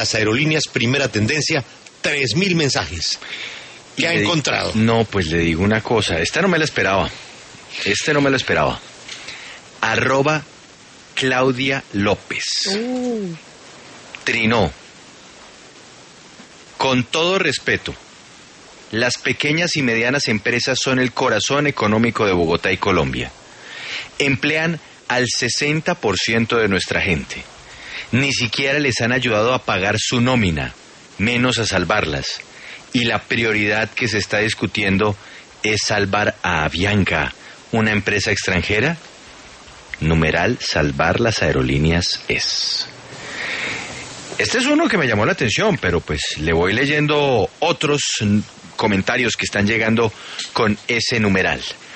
las aerolíneas primera tendencia, 3.000 mensajes. ¿Qué ha encontrado? No, pues le digo una cosa, esta no me la esperaba. @Claudia López. Trinó. Con todo respeto, las pequeñas y medianas empresas son el corazón económico de Bogotá y Colombia. Emplean al 60% de nuestra gente. Ni siquiera les han ayudado a pagar su nómina, menos a salvarlas. Y la prioridad que se está discutiendo es salvar a Avianca, una empresa extranjera. Numeral, salvar las aerolíneas es. Este es uno que me llamó la atención, pero pues le voy leyendo otros comentarios que están llegando con ese numeral.